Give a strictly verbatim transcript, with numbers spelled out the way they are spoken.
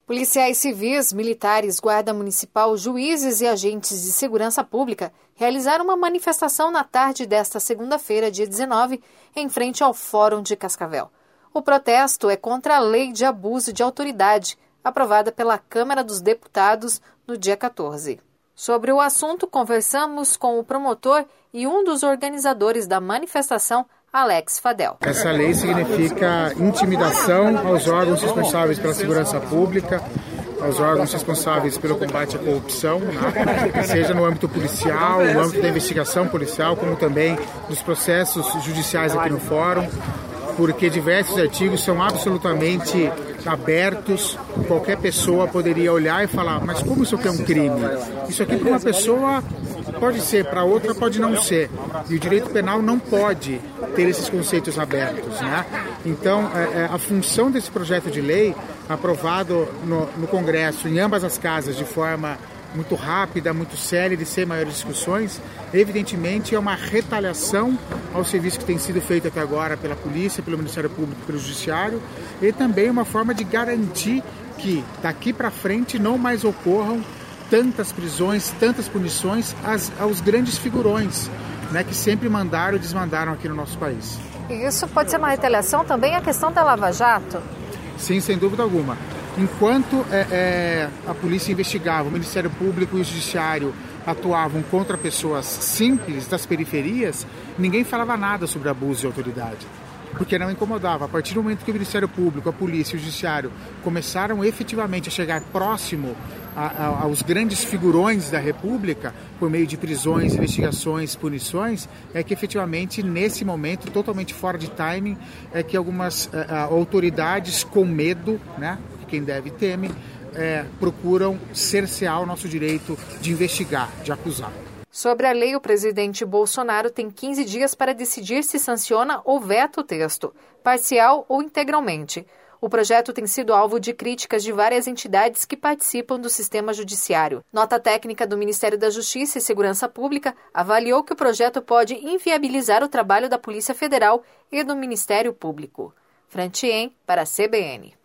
Policiais civis, militares, guarda municipal, juízes e agentes de segurança pública realizaram uma manifestação na tarde desta segunda-feira, dia dezenove, em frente ao Fórum de Cascavel. O protesto é contra a Lei de Abuso de Autoridade, aprovada pela Câmara dos Deputados no dia quatorze. Sobre o assunto, conversamos com o promotor e um dos organizadores da manifestação, Alex Fadel. Essa lei significa intimidação aos órgãos responsáveis pela segurança pública, aos órgãos responsáveis pelo combate à corrupção, né? Seja no âmbito policial, no âmbito da investigação policial, como também dos processos judiciais aqui no Fórum, porque diversos artigos são absolutamente abertos, qualquer pessoa poderia olhar e falar, mas como isso aqui é um crime? Isso aqui para uma pessoa pode ser, para outra pode não ser. E o direito penal não pode ter esses conceitos abertos, né? Então, é, é, a função desse projeto de lei, aprovado no, no Congresso, em ambas as casas, de forma muito rápida, muito séria e sem maiores discussões, evidentemente é uma retaliação ao serviço que tem sido feito até agora pela polícia, pelo Ministério Público, pelo Judiciário, e também uma forma de garantir que daqui para frente não mais ocorram tantas prisões, tantas punições às, aos grandes figurões, né, que sempre mandaram e desmandaram aqui no nosso país. E isso pode ser uma retaliação também à questão da Lava Jato? Sim, sem dúvida alguma. Enquanto é, é, a polícia investigava, o Ministério Público e o Judiciário atuavam contra pessoas simples das periferias, ninguém falava nada sobre abuso de autoridade, porque não incomodava. A partir do momento que o Ministério Público, a polícia e o Judiciário começaram efetivamente a chegar próximo a, a, aos grandes figurões da República, por meio de prisões, investigações, punições, é que efetivamente nesse momento, totalmente fora de timing, é que algumas a, a, autoridades com medo, né, quem deve teme, é, procuram cercear o nosso direito de investigar, de acusar. Sobre a lei, o presidente Bolsonaro tem quinze dias para decidir se sanciona ou veta o texto, parcial ou integralmente. O projeto tem sido alvo de críticas de várias entidades que participam do sistema judiciário. Nota técnica do Ministério da Justiça e Segurança Pública avaliou que o projeto pode inviabilizar o trabalho da Polícia Federal e do Ministério Público. Frantien, para a C B N.